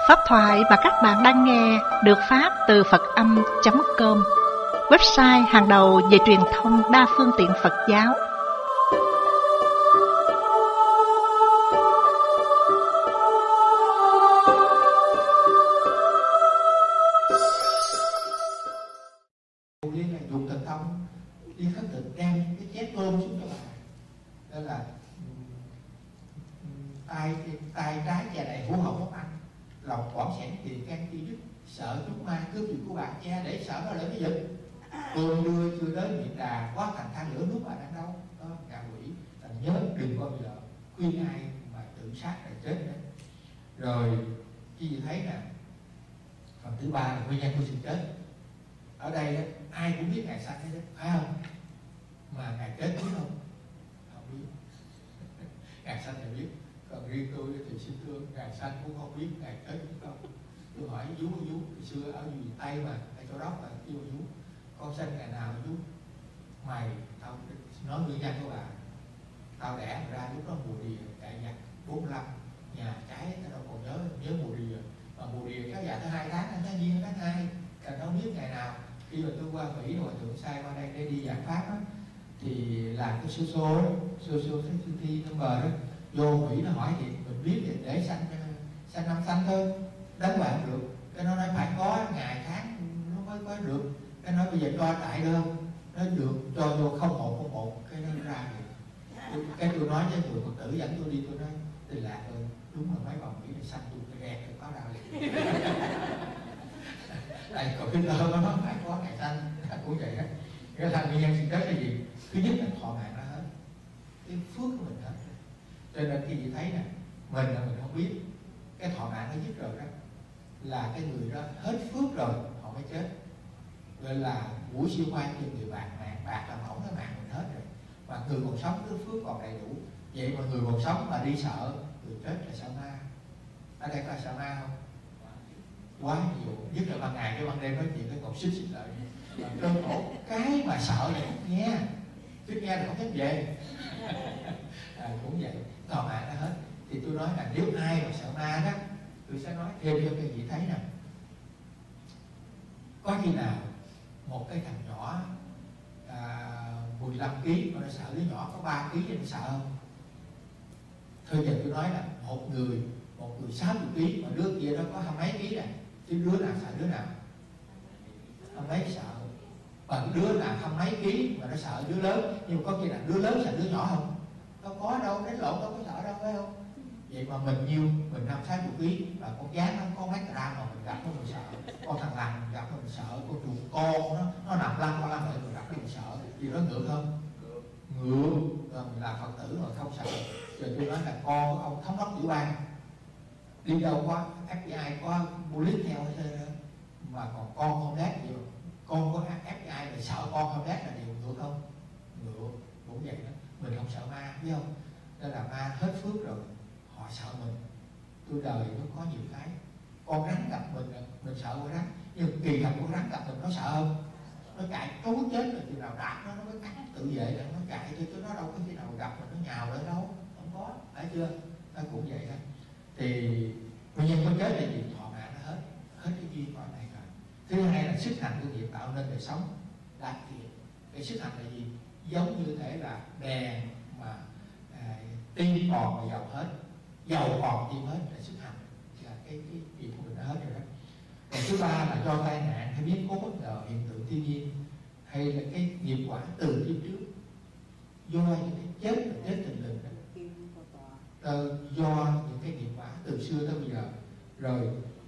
Pháp thoại mà các bạn đang nghe được phát từ Phật-âm.com, website hàng đầu về truyền thông đa phương tiện Phật giáo. Dùng thần thông đi khất thực đem cái chén cơm xuống cho bà, đó là tay trái che đậy hữu hậu không ăn, lòng quảng sẻn tiền can chi đức, sợ chúng ma cướp việc của bạn che để sợ nó lại cái giật. Cơm đưa chưa tới miệng đà, quá thành than lửa nước bà đang đâu đó, ngạ quỷ nhớ đừng có bây giờ khuyên ai mà tự sát là chết đấy. Rồi cái gì thấy nè, phần thứ ba là nguyên nhân của sự chết. Ở đây đó, ai cũng biết Ngài sanh đấy, phải không? Mà Ngài chết biết không? Không biết. Ngài sanh thì biết. Còn riêng tôi thì xin thưa, Ngài sanh cũng không biết, Ngài chết biết không? Tôi hỏi vú, hồi xưa ở miền Tây mà, ở chỗ đó mà kêu vú, con sanh ngày nào vú? Mày, tao nói nguyên nhân của bà, tao đẻ ra lúc đó mùa đìa, chạy nhặt 45, nhà cháy, tao đâu còn nhớ mùa đìa. Mà mùa đìa kéo dài tới 2 tháng, tháng Giêng tháng 2, cần đâu biết ngày nào. Khi mà tôi qua Mỹ rồi thượng sai qua đây để đi giảng pháp á, thì làm cái số thi number đó, vô Mỹ nó hỏi thì mình biết để sanh năm sanh thôi, đánh bạn được. Cái nó nói phải có ngày tháng nó mới có được. Cái nói bây giờ cho đại đơn, nó được cho vô 0101, cái nó ra được. Cái tôi nói với người Phật tử dẫn tôi đi, tôi nói thì lạc rồi, đúng là mấy bà Mỹ này sanh tôi cái đèn thì có đạo liền. Tại còn cái thơ nó phải có ngày sanh cũng vậy đó. Cái thành nguyên nhân sự chết là gì? Thứ nhất là thọ mạng nó hết, cái phước của mình hết. Cho nên khi chị thấy nè, mình là mình không biết, cái thọ mạng nó dứt rồi đó, là cái người đó hết phước rồi họ mới chết. Gọi là buổi siêu khoan cho người bạc mạng, bạc là mỏng cái mạng mình hết rồi. Mà người còn sống cái phước còn đầy đủ. Vậy mà người còn sống mà đi sợ, người chết là sợ ma. Ở đây có sợ ma không? Quá nhiều, nhất là ban ngày, cái ban đêm nói chuyện cái còn xích lại cơn khổ. Cái mà sợ này không nghe, chứ nghe là không thích về. Cũng vậy, thọ mạng nó hết. Thì tôi nói là nếu ai mà sợ ma đó, tôi sẽ nói thêm cho các vị thấy nè, có khi nào một cái thằng nhỏ 15 kg mà nó sợ đứa nhỏ có 3 kg thì nó sợ không? Thôi giờ tôi nói là một người 60 kg mà đứa kia nó có 20 mấy kg này, chứ đứa nào sợ đứa nào? 20 mấy sợ. Và đứa nào 20 mấy kg mà nó sợ đứa lớn, nhưng mà có khi là đứa lớn sợ đứa nhỏ không? Đâu có đâu, đánh lộn đâu có sợ đâu, phải không? Vậy mà mình nhiêu, mình 50-60 kg, và con gái nó có mấy gram mà mình gặp nó mình sợ, con thằng lằn mình gặp nó mình sợ, con chuột con nó nằm lăn qua lăn lại mình gặp nó mình sợ, gì đó ngược không? Ngược. Rồi mình là Phật tử mà không sợ. Rồi tôi nói là con của ông thống đốc tiểu bang đi đâu có FBI có police theo hết trơn, mà còn con không đát gì mà con có FBI thì sợ con không đát là điều ngược không? Ngược. Cũng vậy đó, mình không sợ ma, biết không? Nên là ma hết phước rồi họ sợ mình. Tôi đời nó có nhiều cái, con rắn gặp mình sợ con rắn, nhưng kỳ thật con rắn gặp mình nó sợ không? Nó chạy trốn chết rồi, chừng nào đạp nó mới cắn tự vệ rồi nó chạy thôi, chứ nó đâu có khi nào gặp mình nó nhào lên đâu, không có, phải chưa? Nó cũng vậy đó. Thì nguyên nhân có chết là gì? Thọ mạng nó hết cái duyên cõi này rồi. Thứ hai là sức hành của nghiệp tạo nên đời sống đạt thiện. Cái sức hành là gì? Giống như thể là đèn mà tim còn mà dầu hết, dầu còn tim hết là sức hành, là cái việc của mình đã hết rồi đó. Còn thứ ba là do tai nạn hay biến cố bất ngờ, hiện tượng thiên nhiên, hay là cái nghiệp quả từ kiếp trước, do những cái chết thình lình đó, do những cái nghiệp quả từ xưa tới bây giờ. Rồi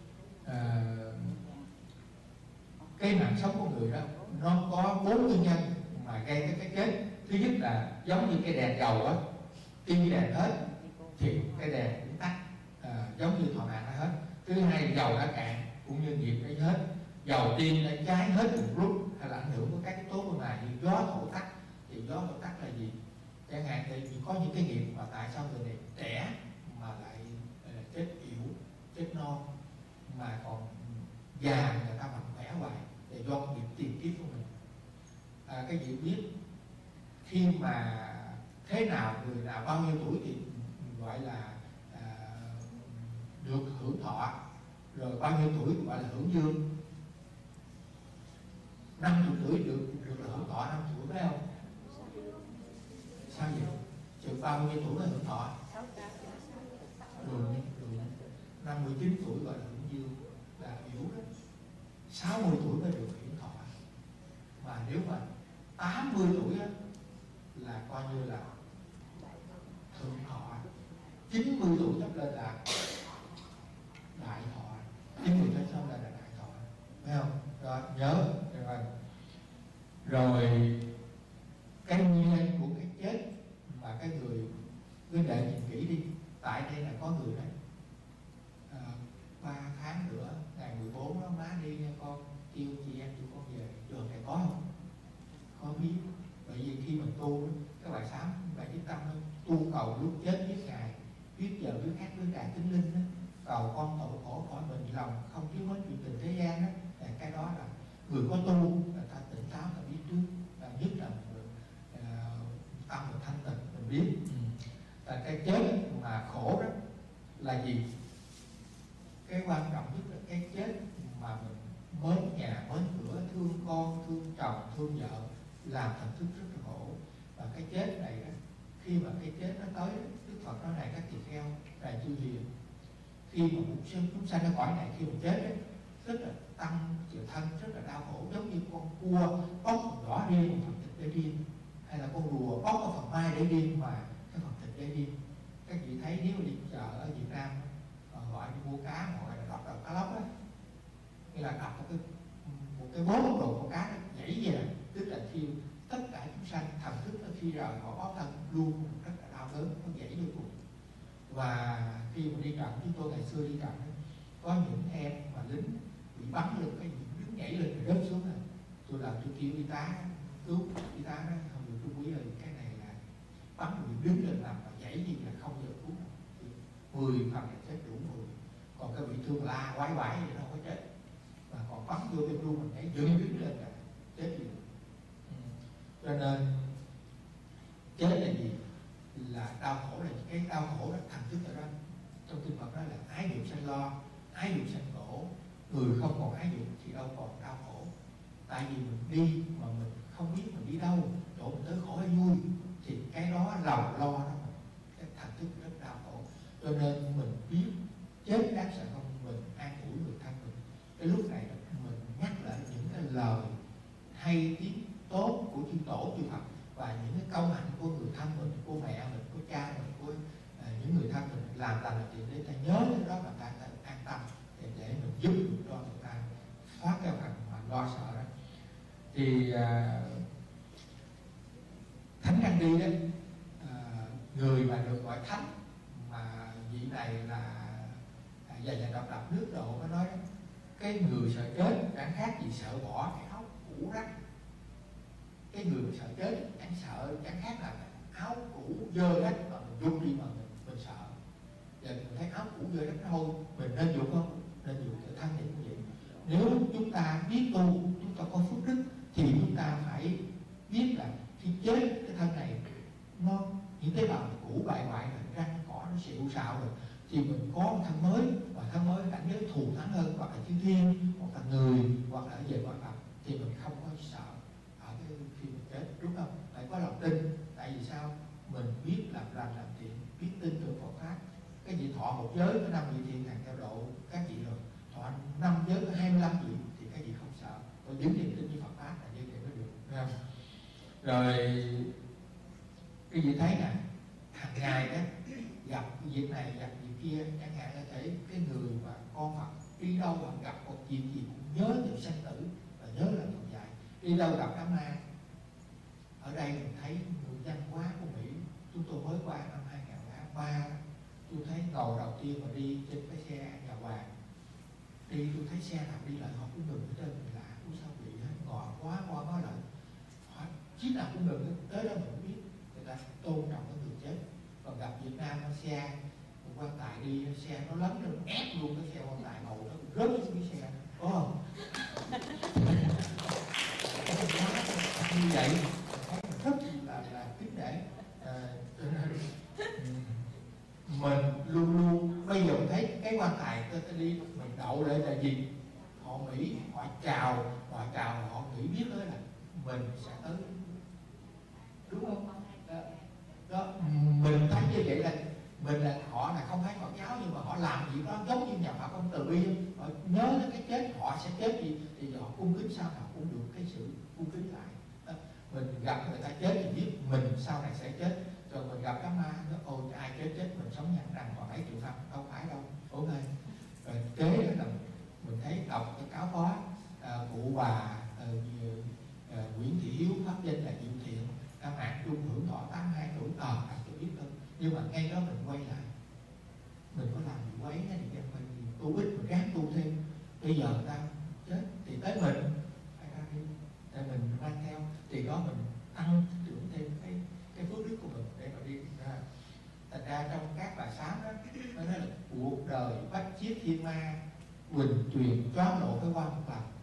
cái mạng sống của người đó nó có 4 nguyên nhân mà gây cái chết. Thứ nhất là giống như cái đèn dầu á, tiêu đèn hết thì cái đèn cũng tắt, giống như thọ mạng nó hết. Thứ hai là dầu đã cạn cũng như nghiệp nó hết, dầu tiên đã cháy hết một lúc, hay là ảnh hưởng của các cái tố bên ngoài như gió thổi tắt. Thì gió thổi tắt là gì? Chẳng hạn thì có những cái nghiệp mà tại sao người này trẻ mà lại chết yểu, chết non, mà còn già người ta mạnh khỏe hoài, thì do nghiệp tiền kiếp của mình. Cái gì biết khi mà thế nào, người nào bao nhiêu tuổi thì gọi là được hưởng thọ, Rồi bao nhiêu tuổi gọi là hưởng dương? 50 tuổi được hưởng thọ 5 tuổi, phải không? Sao vậy? Chừng bao nhiêu tuổi mới hưởng thọ? Rồi 59 tuổi gọi là hưởng dương, là yếu đó. 60 tuổi mới được hưởng thọ. Mà nếu mà 80 tuổi á, là coi như là thượng thọ. 90 tuổi chấp lên là đại thọ. 90 tuổi chấp lên là đại thọ, phải không? Rồi nhớ rồi cái nguyên nhân của cái chết mà cái người cứ để nhìn kỹ đi. Tại đây là có người đấy 3 tháng nữa ngày 14 đó má đi nha con, kêu chị em tụi con về. Trường này có không? Có biết. Bởi vì khi mình tu các bài sám, bài viết tâm tu cầu lúc chết biết ngày, biết giờ biết khác với cả tính linh đó, cầu con tội khổ khỏi mình lòng không thiếu mất chuyện tình thế gian đó. Cái đó là người có tu người ta tỉnh táo, ta biết trước, và nhất là tâm mình thanh tịnh mình biết. Và cái chết mà khổ đó là gì? Cái quan trọng nhất là cái chết mà mình mến nhà mến cửa, thương con thương chồng thương vợ, làm thành thức rất là khổ. Và cái chết này đó, khi mà cái chết nó tới, Đức Phật nói này các tỳ kheo, này chư hiền, khi mà chúng sanh ở cõi này khi mà chết ấy, rất là tăng chịu thân, rất là đau khổ, giống như con cua bóc phần đỏ riêng, một phần thịt để riêng, hay là con rùa bóc một phần mai để riêng và cái phần thịt để riêng. Các vị thấy nếu mà đi chợ ở Việt Nam gọi đi mua cá, họ gọi là đập đầu cá lóc á, nghĩa là đập một cái bố đồ con cá nó nhảy về, tức là khi tất cả chúng sanh thần thức nó khi rời họ báo thân luôn rất là đau đớn, nó nhảy vô cùng. Và khi mà đi trận, chúng tôi ngày xưa đi trận có những em mà lính bị bắn lên cái đứng nhảy lên rồi rớt xuống này, tôi kêu y tá cứu, y tá nói không được chú quý ơi, cái này là bắn rồi đứng lên làm và nhảy gì là không giờ cứu, 10 phần là chết đủ 10, còn cái bị thương la quái vãi thì nó không có chết, mà còn bắn vô bên luôn mình nhảy dựng đứng lên là chết gì. Cho nên chết là gì? Là đau khổ, là cái đau khổ đó thành thức ở đó. Trong kinh Phật nói là ái dục sanh lo, ái dục sanh khổ. Người không còn ái dục thì đâu còn đau khổ. Tại vì mình đi mà mình không biết mình đi đâu, chỗ mình tới khổ hay vui, thì cái đó lòng lo đó, cái thành thức rất đau khổ. Cho nên mình biết chết đáng sợ không, mình an ủi người thân mình. Cái lúc này mình nhắc lại những cái lời hay tiếng tốt của chư tổ chư Phật, và những cái công hạnh của người thân mình, của mẹ mình, của cha mình, của những người thân mình làm lành chuyện để ta nhớ đến đó, và ta an tâm để mình giúp được cho người ta thoát cái phần mà lo sợ đó. Thì Thánh Năng Đi đó, người mà được gọi thánh, mà vị này là dạy độc lập nước độ, nó nói cái người sợ chết chẳng khác gì sợ bỏ cái áo cũ rách. Cái người sợ chết chẳng khác là áo cũ dơ rách mà mình rút đi mà mình sợ. Giờ mình thấy áo cũ dơ rách thôi, mình nên dùng không? Nên dùng để thân niệm như vậy. Nếu chúng ta biết tu, chúng ta có phước đức, thì chúng ta phải biết là khi chết cái thân này nó những tế bào cũ bại hoại rồi, răng cỏ nó xịu xạo rồi, thì mình có một thân mới, và thân mới cảnh giới thù thắng hơn, hoặc là chư thiên, hoặc là người, hoặc là về cõi Phật, thì mình không có sợ ở cái khi mình chết, đúng không? Phải có lòng tin. Tại vì sao? Mình biết làm lành làm thiện, biết tin tưởng Phật pháp. Cái gì thọ một giới có 5 vị thiện hàng theo độ các vị rồi, thọ 5 giới có 25 vị thì cái gì không sợ. Còn giữ niềm tin với Phật pháp là như vậy mới được, đúng không? Rồi cái gì thấy nè, hàng ngày đó gặp việc này gặp việc kia, chẳng hạn là thấy cái người mà con Phật đi đâu mà gặp một việc gì cũng nhớ về sanh tử và nhớ là tồn tại. Đi đâu gặp đám ma. Ở đây mình thấy người văn hóa của Mỹ, chúng tôi mới qua năm 2003, tôi thấy ngồi đầu tiên mà đi trên cái xe nhà hoàng đi, tôi thấy xe nào đi lại họ cũng ngừng ở trên, mình lạ, cũng sao bị hết, ngồi quá qua nói lại chiếc nào cũng ngừng, tới đó mình cũng biết người ta tôn trọng cái người chết. Còn gặp Việt Nam nó xe một quan tài đi, xe nó lấn lên ép luôn cái xe quan tài, ngồi nó rớt xuống cái xe, có không? Như vậy rất là kính nể. Mình luôn luôn Bây giờ mình thấy cái quan tài tôi đi mình đậu lại là gì? Họ nghĩ họ chào họ nghĩ biết đó là mình sẽ tới, đúng không? Đó, mình thấy như vậy là mình là họ là không phải Phật giáo, nhưng mà họ làm gì đó giống như nhà Phật ông từ bi, họ nhớ đến cái chết họ sẽ chết gì thì họ cung kính sao nào cũng được cái sự cung kính lại. Đó, mình gặp người ta chết thì biết mình sau này sẽ chết, rồi mình gặp đám ma nó ôi ai chết mình sống nhăn răng còn 7 triệu năm, đâu phải đâu. Ok, rồi kế đó là mình thấy đọc cái cáo phó cụ bà Nguyễn Thị Hiếu pháp danh là Diệu Thiện, mạng trung hưởng thọ 82 tuổi. Tôi biết thôi, nhưng mà ngay đó mình quay lại, mình có làm gì quấy thì mình tu ít, mình ráng tu thêm. Bây giờ người ta chết thì tới mình phải ra đi, để mình mang theo thì đó mình tăng trưởng thêm cái phước đức của mình để mà đi ra. Thành ra trong các bài sám đó nó nói là cuộc đời bách chiết thiên ma, huỳnh truyền choáng lộ cái qua một lần.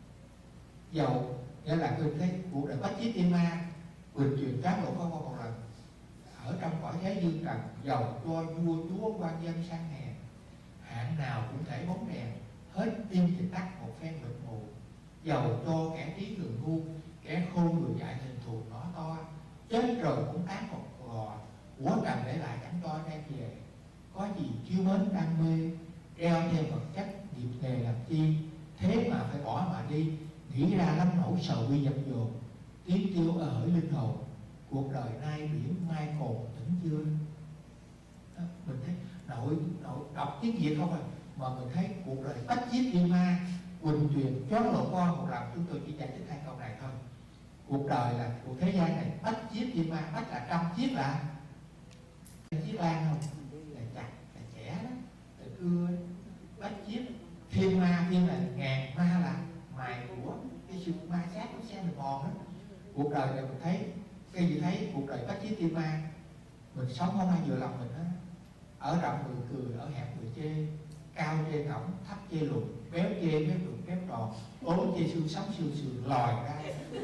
Dầu nghĩa là tôi thấy cuộc đời bách chiết thiên ma, huỳnh truyền choáng lộ cái qua một lần. Ở trong cõi thế dương trần, dầu cho vua chúa quan dân sang hè, hạn nào cũng thể bóng đèn, hết tim thì tắt một phen mịt mù. Dầu cho kẻ trí người ngu, kẻ khôn người dạy hình thù nó to, chết rồi cũng tán một gò, của trần để lại chẳng cho đem về. Có gì chiêu mến đam mê, treo theo vật chất nghiệp nghề làm chi, thế mà phải bỏ mà đi, nghĩ ra lắm nỗi sầu bi dập dồn, tiếng tiêu ở hỡi linh hồn, cuộc đời nay biển mai cồn tỉnh chưa. Đó, mình thấy nội đọc tiếng Việt không mà mình thấy cuộc đời bách chiết thiên ma, huỳnh truyền choáng lộ qua một lần. Chúng tôi chỉ giải thích 2 câu này thôi. Cuộc đời là cuộc thế gian này bách chiết thiên ma, bách là trăm chiếc, là chiếc lan không, là chặt là chẻ đó, là cưa bách chiết thiên ma, thiên là ngàn, ma là mài của cái sự ma sát của xe mình mòn đó. Cuộc đời này mình thấy cái gì, thấy cuộc đời bách chiết thiên ma, mình sống không ai vừa lòng mình hết. Ở rộng người cười, ở hẹp người chê, cao chê cổng, thấp chê lùn, béo chê béo lùn béo tròn, ốm chê xương sống xương sườn lòi ra.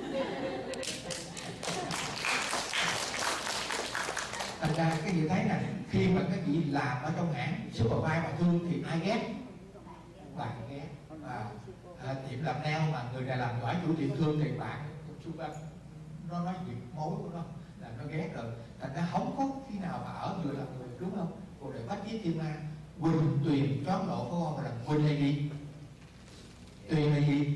Thành ra cái gì thấy nè, khi mà cái gì làm ở trong hãng supervisor mà thương thì ai ghét? Bạn ghét. Tiệm làm nail mà người này làm giỏi, chủ tiệm thương thì bạn nó nói việc mối của nó là nó ghét rồi. Thành ra không có khi nào mà ở người làm người, đúng không? Cuộc đời bách chiết thiên ma, huỳnh truyền choáng lộ phải không? Mà là huỳnh là gì? Tuyền là gì?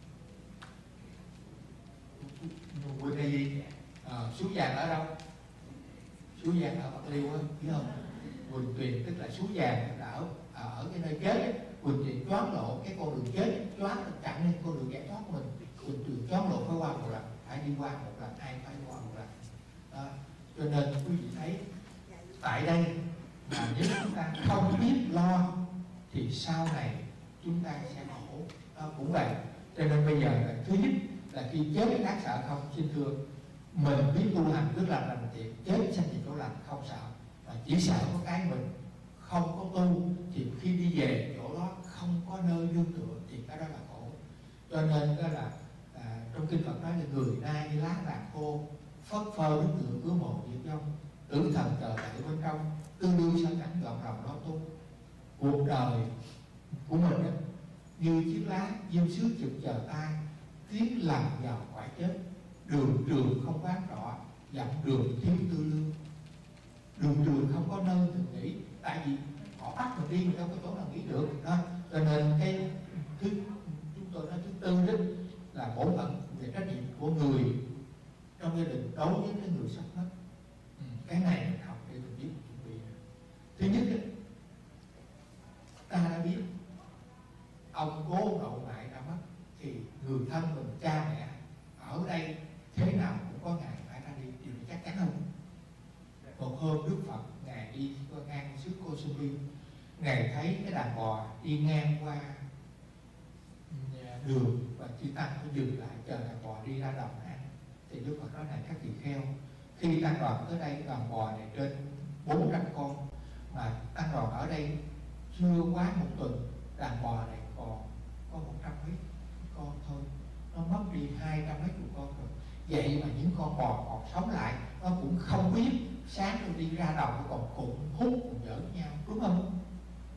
Huỳnh là gì? Sú vàng ở đâu? Sú vàng ở Bạc Liêu á, biết không? Huỳnh truyền tức là sú vàng là ở cái nơi chết ấy. Huỳnh truyền choáng lộ cái con đường chết, choáng chặn lên con đường giải thoát của mình. Huỳnh truyền choáng lộ phải qua một lần, phải đi qua một lần, ai phải qua một lần. Đó. Cho nên quý vị thấy tại đây mà nếu chúng ta không biết lo thì sau này chúng ta sẽ khổ. Cũng vậy. Cho nên bây giờ là thứ nhất là khi chết đáng sợ không? Xin thưa, mình biết tu hành tức là lành thiện, chết sanh về chỗ lành không sợ, mà chỉ sợ có cái mình không có tu thì khi đi về chỗ đó không có nơi nương tựa thì cái đó là khổ. Cho nên đó là trong kinh Phật nói là người nay như lá vàng khô, phất phơ nước tựa cứ một diệt vong, tử thần chờ tại bên trong, tương đương sao cảnh gọn lòng đó tu. Cuộc đời của mình đó, như chiếc lá diêm sứ chực chờ tay, tiến làm vào quả chết, đường trường không quán trọ, dặm đường thiếu tư lương. Đường trường không có nơi mình nghỉ, tại vì họ bắt mình đi mình đâu có chỗ nào nghỉ được đó. Cho nên cái chúng tôi nói thứ tư đó là bổn phận về trách nhiệm của người trong gia đình đối với cái người sắp mất. Cái này mình học để mình biết chuẩn bị. Thứ nhất đó, ta đã biết ông cố nội ngoại đã mất thì người thân mình, cha mẹ ở đây thế nào cũng có ngày phải ra đi, điều này chắc chắn không? Một hôm Đức Phật ngài đi qua ngang xứ Cô Sô Biên, ngài thấy cái đàn bò đi ngang qua đường và chư tăng có dừng lại chờ đàn bò đi ra đồng ăn. Thì Đức Phật nói này các tỳ kheo, khi tăng đoàn tới đây, đàn bò này trên 400 con mà tăng đoàn ở đây chưa quá một tuần, đàn bò này còn có 100 mấy con thôi, nó mất đi 200 mấy chục con rồi. Vậy mà những con bò còn sống lại, nó cũng không biết sáng tôi đi ra đồng còn cùng hút cùng giỡn nhau, đúng không?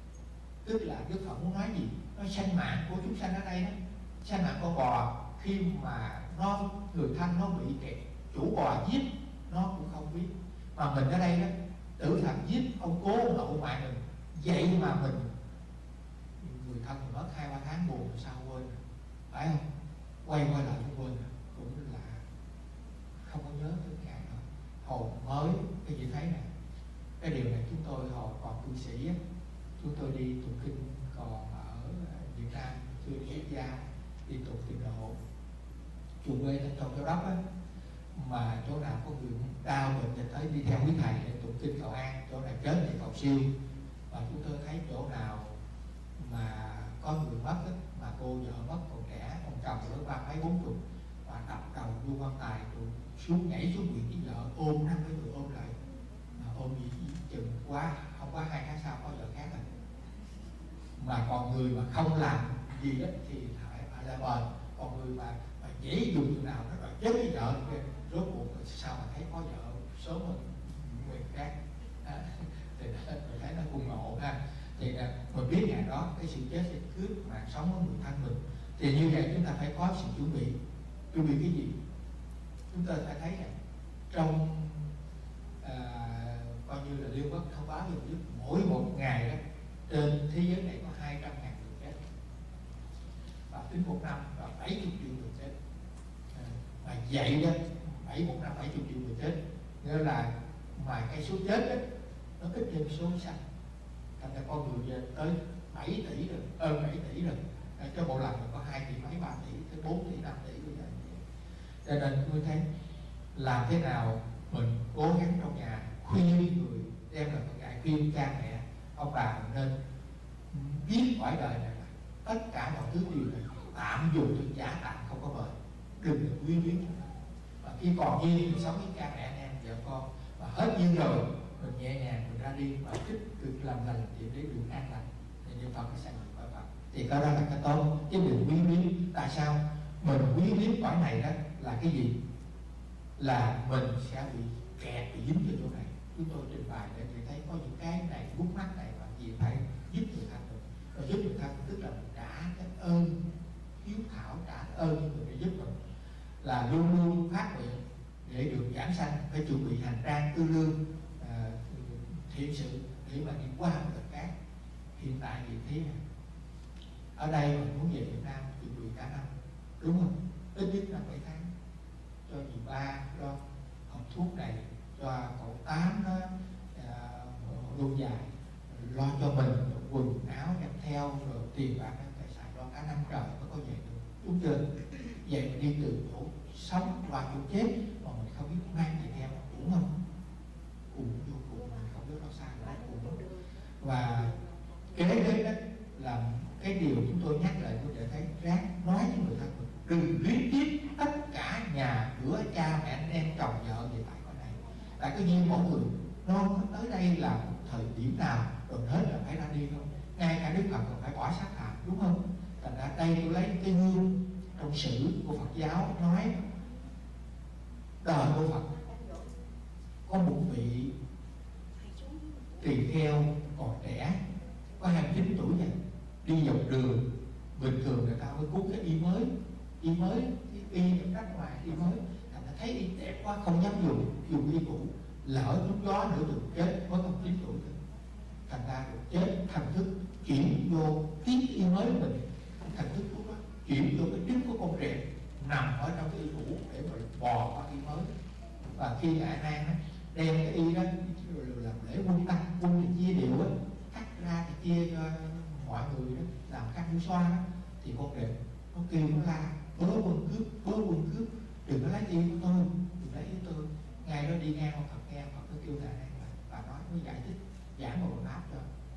Tức là Đức Phật muốn nói gì? Nói sanh mạng của chúng sanh ở đây đó, sanh mạng con bò, khi mà người thân nó bị kẻ chủ bò giết, nó cũng không biết. Mà mình ở đây đó, tử thần giết ông cố ông nội mạng mình, vậy mà mình người thân mình mất 2-3 tháng buồn sao quên, phải không? Quay lại cũng quên, cũng là không có nhớ tới ngày đó. Hồi mới cái gì thấy nè, cái điều này chúng tôi hồi còn cư sĩ á, chúng tôi đi tụng kinh còn ở Việt Nam, chưa đi quốc gia, đi tụng Tịnh Độ, chùa quê Thanh Châu Châu Đốc á, mà chỗ nào có người đau bệnh thì tới đi theo quý thầy để tụng kinh cầu an, chỗ nào chết thì cầu siêu. Và chúng tôi thấy chỗ nào mà có người mất á, mà cô vợ mất còn trẻ, còn chồng nữa 30-40 và đập đầu vô quan tài rồi xuống nhảy xuống biển với vợ ôm 50 người ôm lại, ôm gì chừng quá không có 2 tháng sau có vợ khác rồi. Mà còn người mà không làm gì đó thì phải là bền, còn người mà dễ dùng như nào nó rồi chết với vợ thì rốt cuộc sao mà thấy có vợ sớm hơn người khác thì mình thấy nó cùng ngộ ha. Thì mình biết ngày đó cái sự chết sẽ cướp mạng sống của người thân mình, thì như vậy chúng ta phải có sự chuẩn bị cái gì? Chúng ta phải thấy rằng trong coi như là Liên Quốc thông báo cho biết mỗi một ngày đó trên thế giới này có 200.000 người chết, và tính một năm là 70 triệu người chết. Mà vậy đó, một năm 70 triệu người chết, nghĩa là mà cái số chết đó, nó ít hơn số sanh. Thành ra con người tới 7 tỷ rồi, 7 tỷ rồi, cho bộ lần có 2 tỷ mấy, 3 tỷ, tới 4 tỷ, 5 tỷ bây giờ. Cho nên tôi thấy làm thế nào mình cố gắng trong nhà khuyên người, đem là Phật dạy khuyên cha mẹ ông bà mình nên biết cõi đời này là tất cả mọi thứ điều này tạm dùng từ giả tạm, không có bền, đừng được quyến luyến. Và khi còn duyên thì sống với cha mẹ anh em vợ con, và hết duyên rồi mình nhẹ nhàng mình ra đi và tích cực làm lành thì để được an lành, thì niệm Phật cái sanh được cõi Phật, thì có đó là cái tốt, chứ đừng quyến luyến. Tại sao mình quyến luyến cõi này đó là cái gì? Là mình sẽ bị kẹt, bị dính vào chỗ này. Chúng tôi trình bày để chị thấy có những cái này bút mắt này và gì phải giúp người thân mình. Và giúp người thân tức là mình trả cái ơn hiếu thảo, trả ơn những người để giúp mình, là luôn luôn phát nguyện để được giảng sanh, phải chuẩn bị hành trang tư lương, thiện sự để mà đi qua một lần khác. Hiện tại thì thế này, ở đây mình muốn về Việt Nam chuẩn bị cả năm, đúng không? Ít nhất là 7 tháng cho dì ba lo hộp thuốc này, cho cậu Tám nó luôn dài, lo cho mình quần áo đem theo, rồi tiền bạc tài sản lo cả năm trời mới có về được, đúng chưa? Vậy mà đi từ chỗ sống qua chỗ chết mà mình không biết mang gì theo, đúng không? Cùng vô cùng mình không biết nó sao nó cùng. Và kế đến đó là cái điều chúng tôi nhắc lại, tôi để thấy ráng nói với người thân mình, đừng luyến tiếc tất cả nhà cửa, cha mẹ anh em chồng vợ về tại cõi này. Tại cái duyên mỗi người nó tới đây là một thời điểm nào rồi hết là phải ra đi không? Ngay cả Đức Phật còn phải bỏ xác hại, đúng không? Thành ra đây tôi lấy cái gương trong sử của Phật giáo nói đời của Phật có một vị tỳ kheo còn trẻ, có 29 tuổi này, đi dọc đường bình thường người ta mới cúng cái y mới, y trong đất ngoài y mới, thành ra thấy y đẹp quá không dám dùng y cũ, lỡ lúc gió nữa được chết mới còn 9 tuổi thôi. Thành ra được chết thần thức chuyển vô tiếp y mới của mình, thần thức lúc đó chuyển vô cái trứng của con rệp nằm ở trong cái y cũ để mà bò qua y mới. Và khi ngài Nan đem cái y đó rồi làm lễ quân tăng, quân thì chia đều á, cắt ra thì chia cho mọi người đó làm khăn mũi xoa đó, thì con rệp nó kêu nó la bớ quân cướp, đừng có lấy y của tôi, đừng lấy y của tôi. Ngày đó đi ngang con Phật nghe Phật nó kêu ngài Nan và nói mới giải thích giảng một áp cho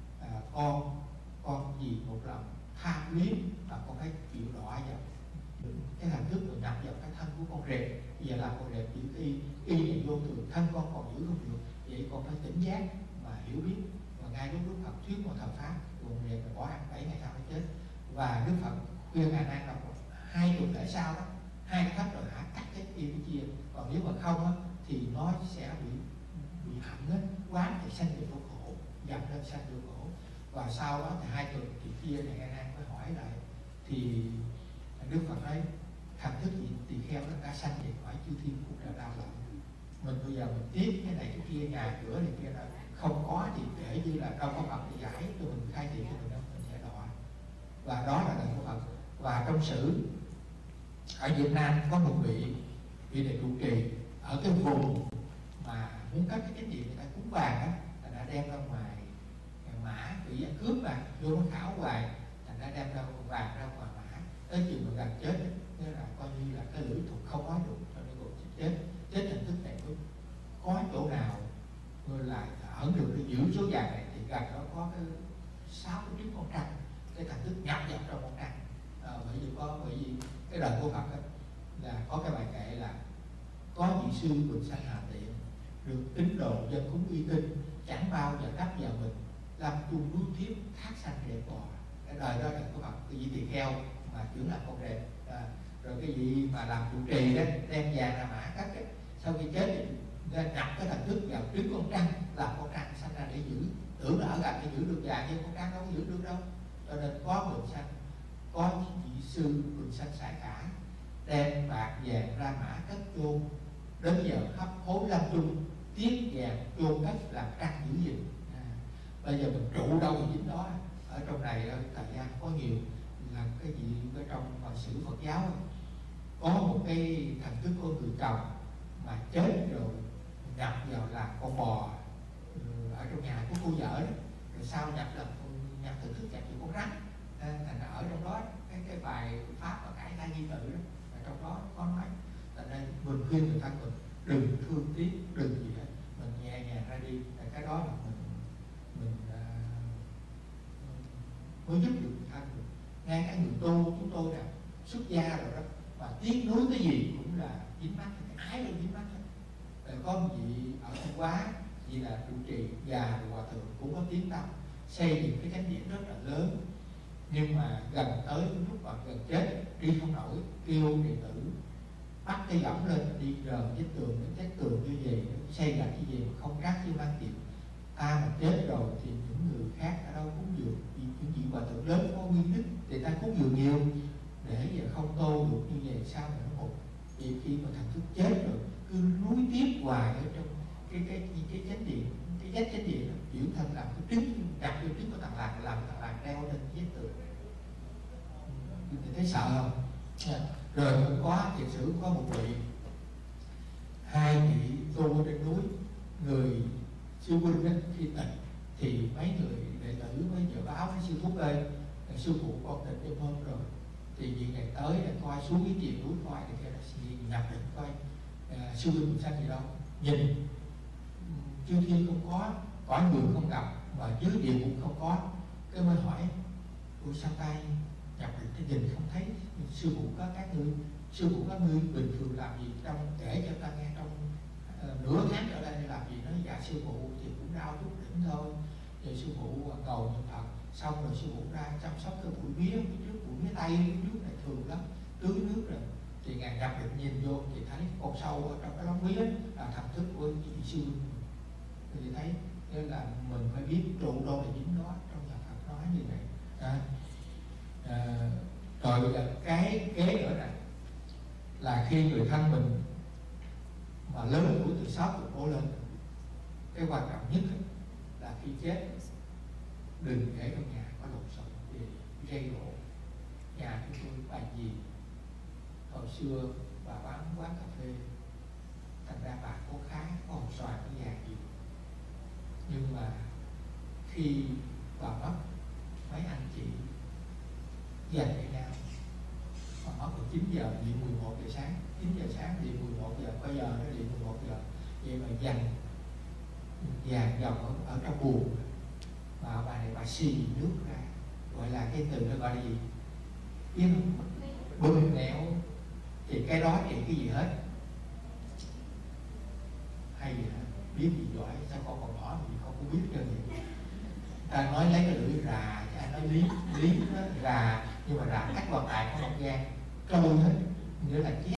con gì một lòng tham luyến và con phải chịu đọa vào cái hình thức mình nhập vào cái thân của con rệp. Bây giờ là con rệp giữ cái y này vô thường, thân con còn giữ không được, vậy con phải tỉnh giác mà hiểu biết. Và ngay lúc Đức Phật thuyết một thờ pháp, con rệp bỏ ăn 7 ngày sau nó chết. Và Đức Phật khuyên ngài Nan là 2 tuần lễ sau đó, 2 cái thấp rồi hả cắt cái y cái chia, còn nếu mà không á thì nó sẽ bị hận á, quán thì sanh được khổ, dập lên sanh được khổ. Và sau đó thì 2 tuần thì kia này An An mới hỏi lại, thì Đức Phật nói thành thức gì tỳ kheo nó đã sanh về cõi chư thiên cũng đã đau lòng. Mình bây giờ mình tiếp cái này cái kia, nhà cửa này kia là không có thì kể như là đâu có Phật để giải cho mình, khai thị cho mình đâu, mình sẽ đọa. Và đó là lời của Phật. Và trong sử ở Việt Nam có một vị này trụ trì ở cái vùng mà muốn cất cái chánh điện người ta cúng vàng á, thành đã đem ra ngoài mã bị ăn cướp vàng vô nó khảo hoài, thành đã đem ra vàng ra ngoài mã, tới chừng mà gần chết nên là coi như là cái lưỡi thục không nói được, cho nên cũng chết hình thức này. Có chỗ nào người lại ẩn được để giữ số vàng này thì gần đó có cái 6 cái trứng con trăng, cái thành thức nhập vào trong con trăng. Bởi vì cái đời của Phật ấy, là có cái bài kệ là có vị sư bình sanh hà tiện, được tín đồ dân cúng uy tín, chẳng bao giờ đắp vào mình, làm chung núi thiếp thác sanh đẹp bò. Cái đời đó là của Phật. Cái vị tỳ kheo mà trưởng làm con đẹp, rồi cái vị mà làm trụ trì đó đem vàng ra mã cắt ấy, sau khi chết thì nhập cái thần thức vào trứng con trăng, làm con trăng sanh ra để giữ, tưởng là ở gần để giữ được vàng nhưng con trăng đâu có giữ được đâu. Cho nên có bình sanh, có vị sư bình sanh xài cả, đem bạc vàng ra mã cất chôn, đến giờ khắp khối lâm chung tiếc vàng chôn cất làm trăng giữ gìn. Bây giờ mình trụ đâu thì chính đó. Ở trong này thời gian có nhiều là cái gì ở trong sử Phật giáo ấy, có một cái thần thức của người chồng mà chết rồi nhập vào làm con bò ở trong nhà của cô vợ đó, rồi sau nhập thần thức nhập vào con rắn. Thành ra ở trong đó cái bài pháp và cải thai nghi tự đó, ở trong đó có nói. Thành ra mình khuyên người thân mình đừng thương tiếc, đừng gì hết, mình nhẹ nhàng ra đi. Cái đó là mình mới giúp được người thân mình. Ngay cả người tu chúng tôi nè, xuất gia rồi đó, mà tiếc nuối cái gì cũng là dính mắt, ai cũng dính mắt hết. Rồi có một vị ở Thanh Hóa, vì là trụ trì già rồi hòa thượng cũng có tiếng tâm xây dựng cái chánh điện rất là lớn, nhưng mà gần tới lúc mà gần chết đi không nổi, kêu đệ tử bắt cái gẫm lên đi rờ vết tường, cái tường như vậy xây lại như vậy mà không rác chứ mang tiền. Ta mà chết rồi thì những người khác ở đâu cúng dường, những vị hòa thượng lớn có nguyên đức thì ta cúng dường nhiều, để giờ không tô được như vậy sao mà nó một. Vì khi mà thành thức chết rồi cứ nuối tiếc hoài ở trong cái chánh điện, cái chánh điện chuyển thân làm cái trứng, đặt vô trứng của thằng làng, làm thằng làng đeo lên vết tường. Thì thấy sợ không? Rồi cũng có thiệt sử có một vị, 2 vị tu trên núi, người sư huynh đó, khi tịch thì mấy người đệ tử mới nhờ báo với sư Phúc ơi, sư phụ con tịch đêm hôm rồi, thì vị này tới để coi xuống cái triền núi coi để kêu là nhập định coi sư huynh mình sanh gì đâu. Nhìn chư thiên không có, cõi người không gặp, và dưới địa ngục không có. Cái mới hỏi ôi sao tay nhập định cái nhìn không thấy sư phụ có các ngươi, sư phụ các ngươi bình thường làm gì trong, kể cho ta nghe trong nửa tháng trở đây làm gì. Nói dạ sư phụ thì cũng đau chút đỉnh thôi, rồi sư phụ cầu niệm Phật xong rồi sư phụ ra chăm sóc cái bụi mía phía trước, bụi mía tây phía trước này thường lắm, tưới nước rồi thì ngài nhập định nhìn vô thì thấy con sâu ở trong cái lóng mía là thần thức của vị sư. Thì thấy nên là mình phải biết trụ đâu là dính đó, trong nhà Phật nói như vậy. Rồi là cái kế nữa này là khi người thân mình mà lớn tuổi từ 6 tuổi đổ lên, cái quan trọng nhất là khi chết đừng để trong nhà có lộn xộn để gây gỗ. Nhà chúng tôi bà gì hồi xưa bà bán quán cà phê, thành ra bà có khá có hột xoàn với vàng gì, nhưng mà khi bà mất mấy anh chị dành với nhau mà mất từ 9 giờ điện 11 giờ sáng, 9 giờ sáng điện 11 giờ, bây giờ nó điện 11 giờ, vậy mà dành vàng dòng ở trong buồng, mà bà này bà xì nước ra, gọi là cái từ nó gọi là gì, biết không? Bưng nẹo. Thì cái đó thì cái gì hết hay gì hả? Biết gì giỏi, sao con còn nhỏ thì không có biết cho gì. Ta nói lấy cái lưỡi rà, ai nói lý nó rà, nhưng mà rà cắt vào tại có một gan trôi hết, nghĩa là